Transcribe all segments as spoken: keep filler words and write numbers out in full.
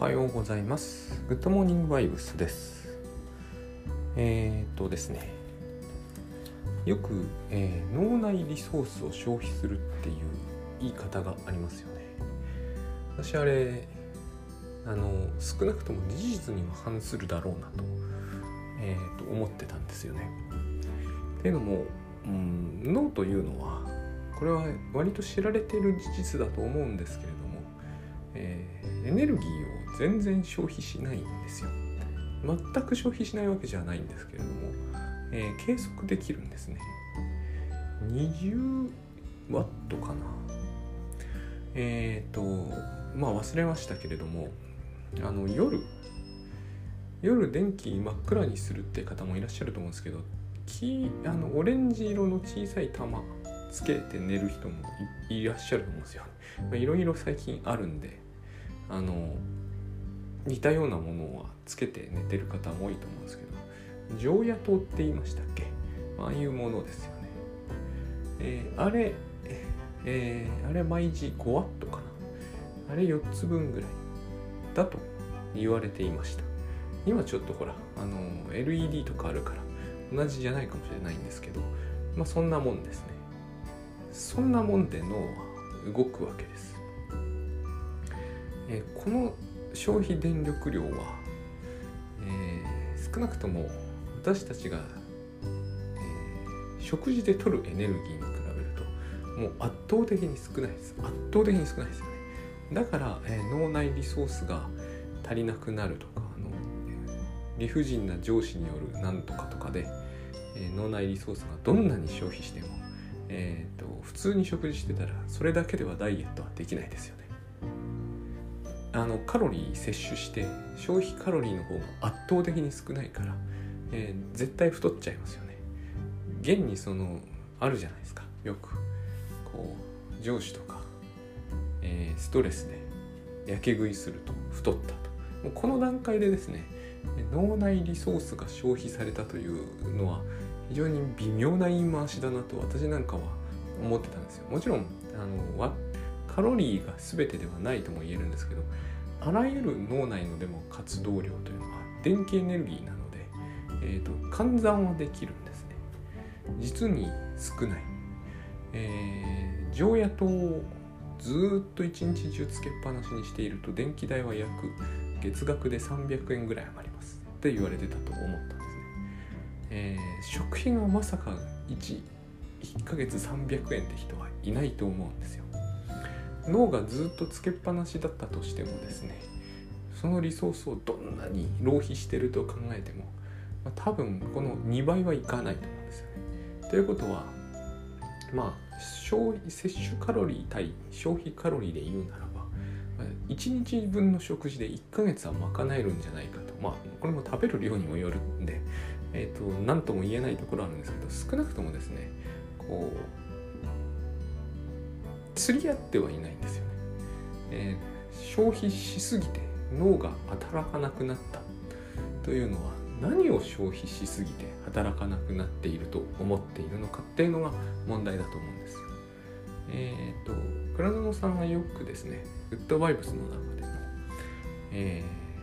はようございます。グッドモーニングバイブスです。えー、っとですねよく、えー、脳内リソースを消費するっていう言い方がありますよね。私あれあの少なくとも事実には反するだろうなと、えー、と思ってたんですよね。っていうのも、うん、脳というのはこれは割と知られている事実だと思うんですけれども、えー、エネルギーを全然消費しないんですよ。全く消費しないわけじゃないんですけれども、えー、計測できるんですね。にじゅうワットかな。えっ、ー、とまあ忘れましたけれども、あの夜夜電気真っ暗にするって方もいらっしゃると思うんですけど、きあのオレンジ色の小さい玉つけて寝る人も い, いらっしゃると思うんですよ。いろいろ最近あるんで、あの似たようなものはつけて寝てる方も多いと思うんですけど、常夜灯って言いましたっけ、ああいうものですよね。えー、あれ、えー、あれ毎時ごワットかな、あれよっつぶんぐらいだと言われていました。今ちょっとほらあの エルイーディー とかあるから同じじゃないかもしれないんですけど、まあそんなもんですね。そんなもんで脳は動くわけです。えー、この消費電力量は、えー、少なくとも私たちが、えー、食事で摂るエネルギーに比べるともう圧倒的に少ないです。圧倒的に少ないですよね。だから、えー、脳内リソースが足りなくなるとか、あの理不尽な上司によるなんとかとかで、えー、脳内リソースがどんなに消費しても、えーと、普通に食事してたらそれだけではダイエットはできないですよね。あのカロリー摂取して消費カロリーの方が圧倒的に少ないから、えー、絶対太っちゃいますよね。現にそのあるじゃないですか、よくこう上司とか、えー、ストレスでやけ食いすると太ったと、もうこの段階でですね、脳内リソースが消費されたというのは非常に微妙な言い回しだなと私なんかは思ってたんですよ。もちろんあのカロリーが全てではないとも言えるんですけど、あらゆる脳内のでも活動量というのは電気エネルギーなので、えーと、換算はできるんですね。実に少ない、えー、常夜灯をずっと一日中つけっぱなしにしていると電気代は約月額でさんびゃくえんぐらい余りますって言われてたと思ったんですね。えー、食費がまさか 1, いっかげつさんびゃくえんって人はいないと思うんですよ。脳がずっとつけっぱなしだったとしてもですね、そのリソースをどんなに浪費してると考えても、まあ、多分このにばいはいかないと思うんですよね。ということは、まあ消費摂取カロリー対消費カロリーで言うならば、いちにちぶんの食事でいっかげつは賄えるんじゃないかと。まあこれも食べる量にもよるんで、えーと、何とも言えないところあるんですけど、少なくともですね、こう釣り合ってはいないんですよね。えー、消費しすぎて脳が働かなくなったというのは、何を消費しすぎて働かなくなっていると思っているのかっていうのが問題だと思うんです。えーと倉野さんはよくですね、グッドバイブスの中でも、え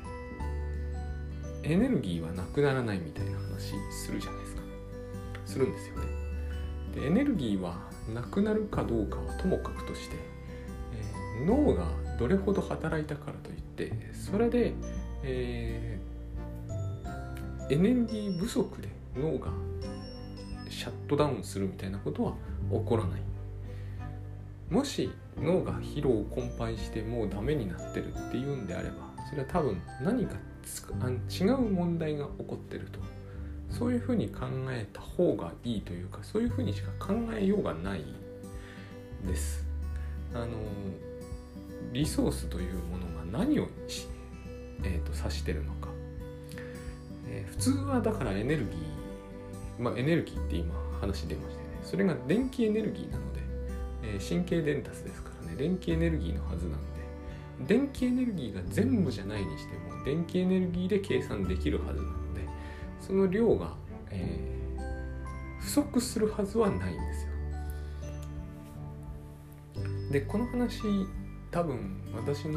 ー、エネルギーはなくならないみたいな話するじゃないですか。するんですよね。でエネルギーはなくなるかどうかはともかくとして、えー、脳がどれほど働いたからといってそれで、えー、エネルギー不足で脳がシャットダウンするみたいなことは起こらない。もし脳が疲労困憊してもうダメになってるっていうんであれば、それは多分何か違う問題が起こってると、そういうふうに考えた方がいいというか、そういうふうにしか考えようがないです。あのリソースというものが何を、えー、と指してるのか、えー、普通はだからエネルギー、まあエネルギーって今話出ましたよね。それが電気エネルギーなので、えー、神経伝達ですからね、電気エネルギーのはずなんで、電気エネルギーが全部じゃないにしても電気エネルギーで計算できるはずなので、その量が、えー、不足するはずはないんですよ。でこの話多分私の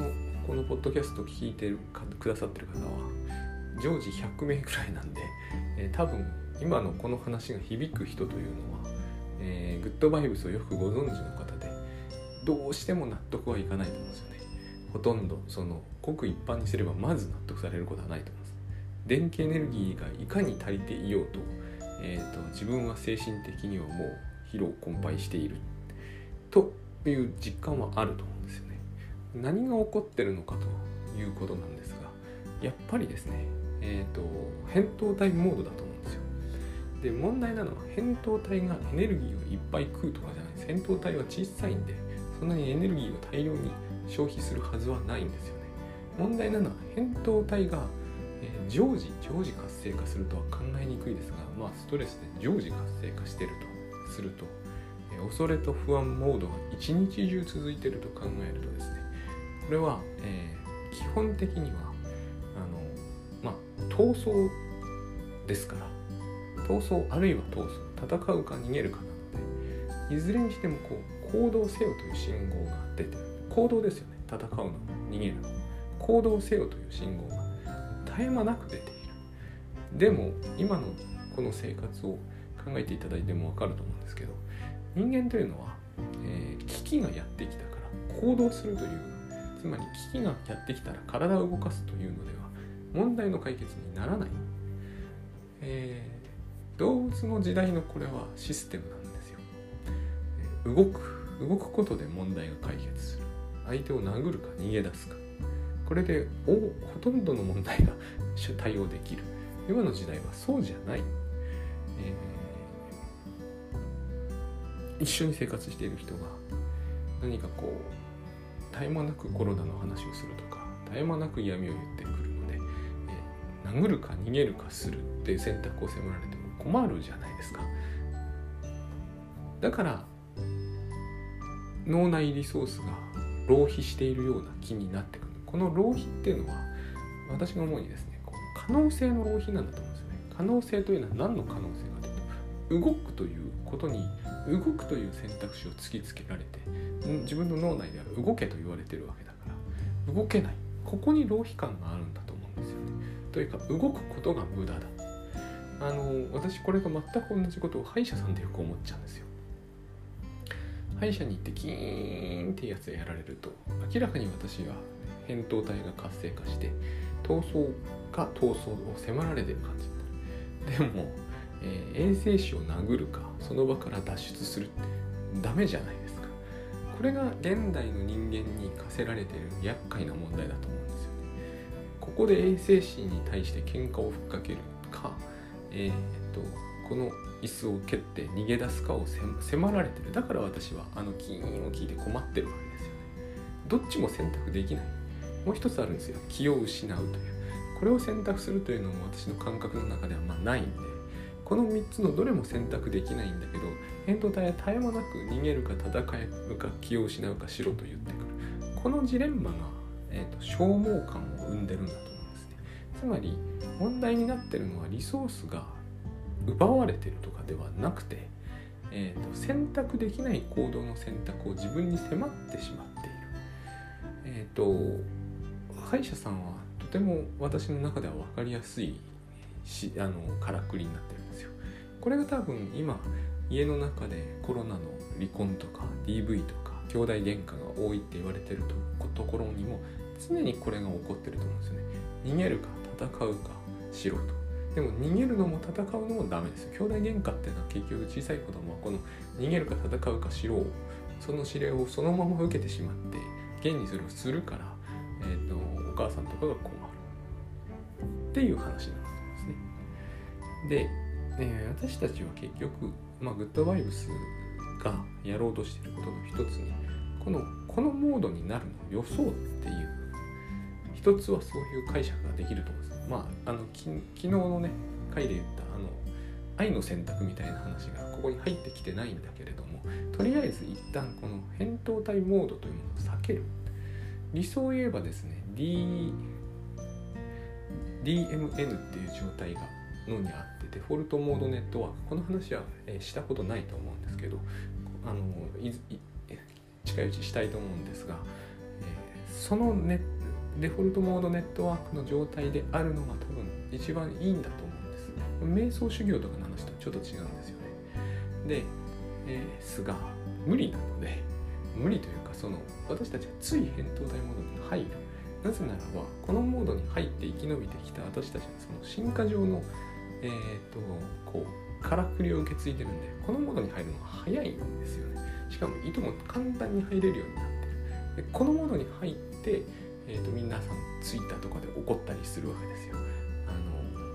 このポッドキャストを聞いてるかくださってる方は常時ひゃくめいくらいなんで、えー、多分今のこの話が響く人というのは、えー、グッドバイブスをよくご存知の方でどうしても納得はいかないと思うんですよね。ほとんどそのごく一般にすればまず納得されることはないと思います。電気エネルギーがいかに足りていようと、えーと、自分は精神的にはもう疲労困憊しているという実感はあると思うんですよね。何が起こってるのかということなんですが、やっぱりですね、えーと、扁桃体モードだと思うんですよ。で、問題なのは扁桃体がエネルギーをいっぱい食うとかじゃないです。扁桃体は小さいんでそんなにエネルギーを大量に消費するはずはないんですよね。問題なのは扁桃体が、えー、常時常時活性化するとは考えにくいですが、まあストレスで常時活性化しているとすると、えー、恐れと不安モードが一日中続いていると考えるとですね、これは、えー、基本的にはあの、まあ、闘争ですから、闘争あるいは闘争、戦うか逃げるかなので、いずれにしてもこう行動せよという信号が出てる。行動ですよね。戦うの、逃げるの。行動せよという信号が絶え間なく出ている。でも今のこの生活を考えていただいても分かると思うんですけど、人間というのは、えー、危機がやってきたから行動するという、つまり危機がやってきたら体を動かすというのでは問題の解決にならない、えー、動物の時代のこれはシステムなんですよ。えー、動く動くことで問題が解決する。相手を殴るか逃げ出すか、これでおほとんどの問題が対応できる。今の時代はそうじゃない、えー、一緒に生活している人が何かこう絶え間なくコロナの話をするとか絶え間なく嫌味を言ってくるので、えー、殴るか逃げるかするっていう選択を迫られても困るじゃないですか。だから脳内リソースが浪費しているような気になってくる。この浪費っていうのは私が思うにですね、こう可能性の浪費なんだと思うんですよね。可能性というのは何の可能性かというと、動くということに動くという選択肢を突きつけられて、自分の脳内では動けと言われているわけだから動けない。ここに浪費感があるんだと思うんですよね。というか動くことが無駄だ。あの私これが全く同じことを歯医者さんでよく思っちゃうんですよ。歯医者に行ってキーンってやつをやられると明らかに私は扁桃体が活性化して闘争か闘争を迫られている感じになる。でも、えー、衛生士を殴るかその場から脱出するってダメじゃないですか。これが現代の人間に課せられている厄介な問題だと思うんですよね。ここで衛生士に対して喧嘩をふっかけるか、えー、っとこの椅子を蹴って逃げ出すかを迫られてる。だから私はあのキーンを聞いて困ってるわけですよね。どっちも選択できない。もう一つあるんですよ。気を失うという。これを選択するというのも私の感覚の中ではまあないんで、このみっつのどれも選択できないんだけど、扁桃体は絶え間なく逃げるか戦うか気を失うかしろと言ってくる。このジレンマが、えーと、消耗感を生んでるんだと思うんですね。つまり問題になってるのはリソースが奪われてるとかではなくて、えーと、選択できない行動の選択を自分に迫ってしまっている。えーと、歯医者さんはとても私の中では分かりやすいしあのからくりになってるんですよ。これが多分今家の中でコロナの離婚とか ディーブイ とか兄弟喧嘩が多いって言われてる と, ところにも常にこれが起こってると思うんですよね。逃げるか戦うかしろと。でも逃げるのも戦うのもダメですよ。兄弟喧嘩っていうのは結局小さい子供はこの逃げるか戦うかしろをその指令をそのまま受けてしまって現にそれをするから、えーと、お母さんとかが困るっていう話なんですね。で、えー、私たちは結局、まあ、グッドバイブスがやろうとしていることの一つにこのこのモードになるのを予想っていう一つはそういう解釈ができると思うんです。まあ、あのき昨日のね回で言ったあの愛の選択みたいな話がここに入ってきてないんだけれども、とりあえず一旦この扁桃体モードというものを避ける。理想を言えばですね D、ディーエムエヌ っていう状態が脳にあってデフォルトモードネットワーク、この話は、えー、したことないと思うんですけど、あのいい近いうちしたいと思うんですが、えー、そのねデフォルトモードネットワークの状態であるのが多分一番いいんだと思うんです。瞑想修行とかの話とちょっと違うんですよね。で、えー、すが無理なので、無理というかその私たちはつい扁桃体モードに入る。なぜならばこのモードに入って生き延びてきた私たちはその進化上のえー、とこうからくりを受け継いでるんで、このモードに入るのが早いんですよね。しかもいとも簡単に入れるようになってる。でこのモードに入って、えー、と皆さんツイッターとかで怒ったりするわけですよ。あの、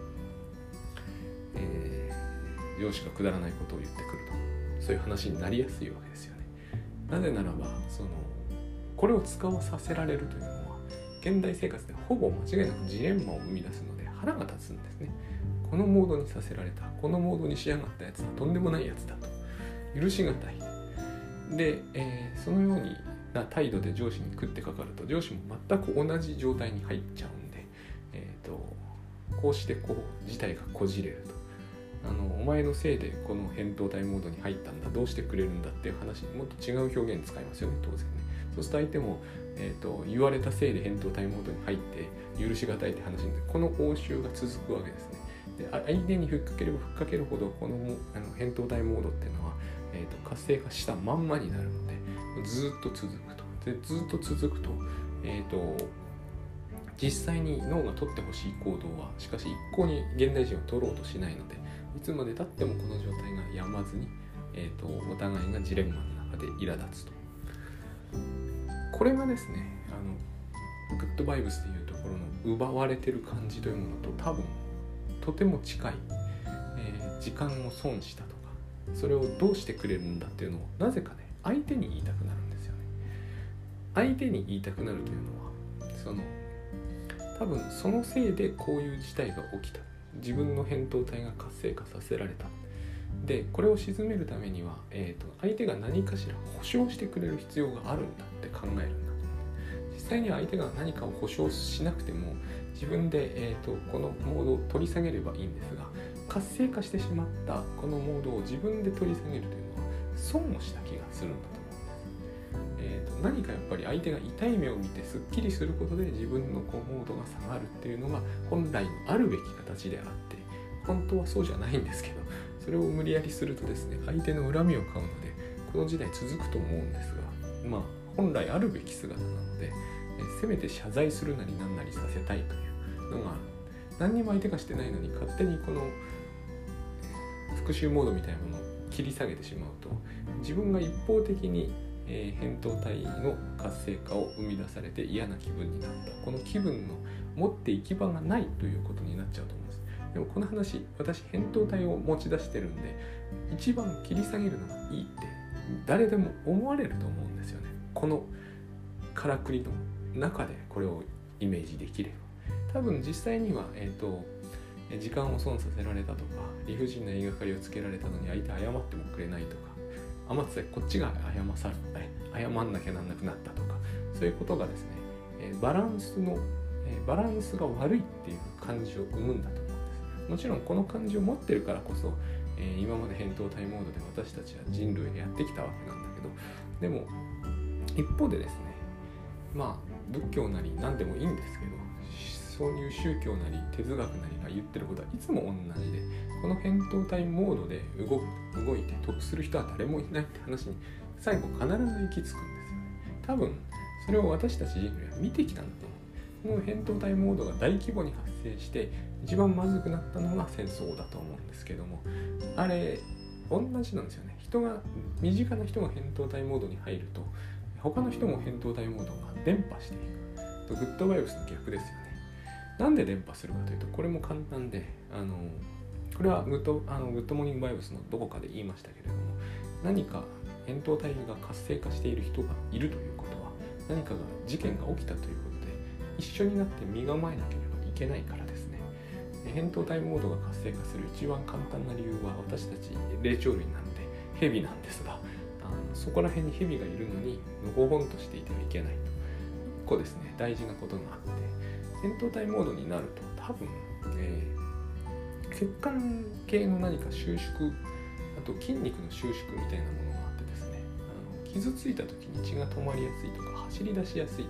えー、上司がくだらないことを言ってくると、そういう話になりやすいわけですよね。なぜならばそのこれを使わさせられるというのは現代生活でほぼ間違いなくジレンマを生み出すので腹が立つんですね。このモードにさせられた、このモードにしやがったやつはとんでもないやつだと、許しがたいで、えー、そのような態度で上司に食ってかかると、上司も全く同じ状態に入っちゃうんで、えーと、こうしてこう事態がこじれると、あのお前のせいでこの扁桃体モードに入ったんだ、どうしてくれるんだっていう話、もっと違う表現使いますよね、当然ね。そうすると相手も、えーと、言われたせいで扁桃体モードに入って許しがたいって話で、この応酬が続くわけですね。で相手にふっかければふっかけるほどこのあの扁桃体モードっていうのは、えー、と活性化したまんまになるのでずっと続くと。でずっと続くと、えー、と実際に脳が取ってほしい行動はしかし一向に現代人は取ろうとしないので、いつまでたってもこの状態がやまずに、えー、とお互いがジレンマの中で苛立つと。これがですね、あのグッドバイブスというところの奪われてる感じというものと多分とても近い、えー、時間を損したとか、それをどうしてくれるんだっていうのをなぜかね相手に言いたくなるんですよね。相手に言いたくなるというのはその多分そのせいでこういう事態が起きた、自分の扁桃体が活性化させられた。でこれを鎮めるためには、えーと、相手が何かしら保証してくれる必要があるんだって考えるんだと。実際には相手が何かを保証しなくても自分で、えーと、このモードを取り下げればいいんですが、活性化してしまったこのモードを自分で取り下げるというのは損をした気がするんだと思うんです。えーと、何かやっぱり相手が痛い目を見てすっきりすることで自分のこうモードが下がるっていうのが本来のあるべき形であって、本当はそうじゃないんですけど、それを無理やりするとですね、相手の恨みを買うのでこの時代続くと思うんですが、まあ本来あるべき姿なので、せめて謝罪するなり何なりさせたいというのがある。何にも相手がしてないのに勝手にこの復讐モードみたいなものを切り下げてしまうと、自分が一方的に、えー、扁桃体の活性化を生み出されて嫌な気分になった、この気分の持って行き場がないということになっちゃうと思うんです。でもこの話、私扁桃体を持ち出してるんで、一番切り下げるのがいいって誰でも思われると思うんですよね。このからくりの中でこれをイメージできれば、多分実際には、えーと、時間を損させられたとか、理不尽な言いがかりをつけられたのに相手謝ってもくれないとか、あまつでこっちが謝さ謝んなきゃなんなくなったとか、そういうことがですね、えー、バランスの、えー、バランスが悪いっていう感じを生むんだと思うんです。もちろんこの感じを持ってるからこそ、えー、今まで扁桃体モードで私たちは人類がやってきたわけなんだけど、でも一方でですね、まあ仏教なり何でもいいんですけど、そういう宗教なり哲学なりが言ってることはいつも同じで、この扁桃体モードで 動, 動いて得する人は誰もいないって話に最後必ず行き着くんですよね。多分それを私たち人類は見てきたんだと思う。この扁桃体モードが大規模に発生して一番まずくなったのが戦争だと思うんですけども、あれ同じなんですよね。人が身近な人が扁桃体モードに入ると他の人も扁桃体モードが伝播していく。グッドバイブスの逆ですよね。なんで伝播するかというと、これも簡単で、あのこれはグッドあのグッドモーニングバイブスのどこかで言いましたけれども、何か扁桃体が活性化している人がいるということは、何かが事件が起きたということで一緒になって身構えなければいけないからですね。扁桃体モードが活性化する一番簡単な理由は、私たち霊長類なんで蛇なんですが、あのそこら辺に蛇がいるのにのほほんとしていてはいけないと。一個ですね、大事なことがあって、扁桃体モードになると多分、えー、血管系の何か収縮、あと筋肉の収縮みたいなものがあってですね、あの傷ついた時に血が止まりやすいとか走り出しやすいとか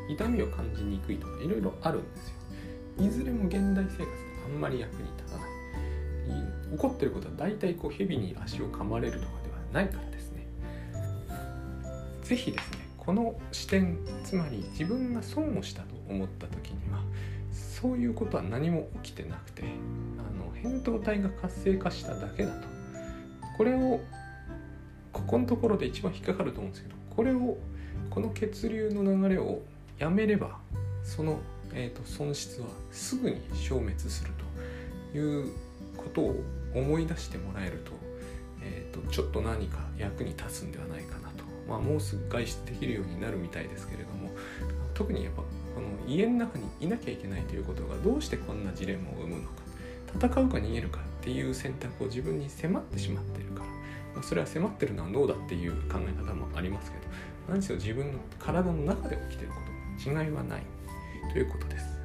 痛みを感じにくいとかいろいろあるんですよ。いずれも現代生活であんまり役に立たない。起こってることは大体こう蛇に足を噛まれるとかではないからですね。ぜひですね、この視点、つまり自分が損をしたと思った時にはそういうことは何も起きてなくて、あの扁桃体が活性化しただけだと。これをここのところで一番引っかかると思うんですけど、これをこの血流の流れをやめればその、えーと、損失はすぐに消滅するということを思い出してもらえると、えーと、ちょっと何か役に立つんではないかなと。まあもうすぐ外出できるようになるみたいですけれども、特にやっぱこの家の中にいなきゃいけないということがどうしてこんなジレンマを生むのか、戦うか逃げるかっていう選択を自分に迫ってしまっているから、まあ、それは迫ってるのは脳だっていう考え方もありますけど、何せよ自分の体の中で起きていることに違いはないということです。